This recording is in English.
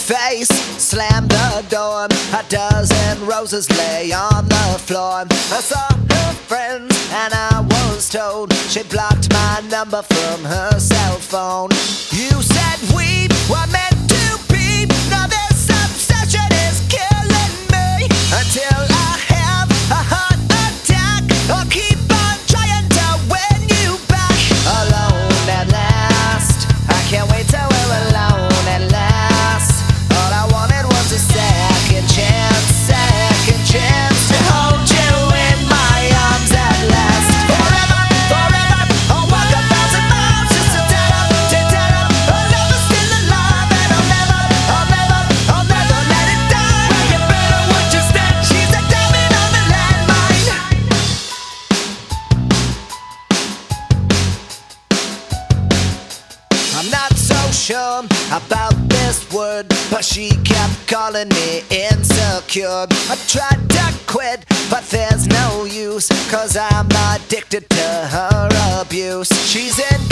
face, slammed the door. A dozen roses lay on the floor. I saw her friends and I was told she blocked my number from her cell phone. You said we were meant to be. Now this obsession is killing me. Until I have a heart attack or keep on trying to win you back. Alone at last, I can't wait till we're alone at last. All I wanted was a second chance to hold you in my arms at last. Forever, forever, I'll walk 1,000 miles just to tell her our love is still alive, and I'll never let it die. Well, you better watch your step, she's a diamond on the landmine. I'm not so sure about this word, but she kept calling me insecure. I tried to quit, but there's no use, 'cause I'm addicted to her abuse. She's in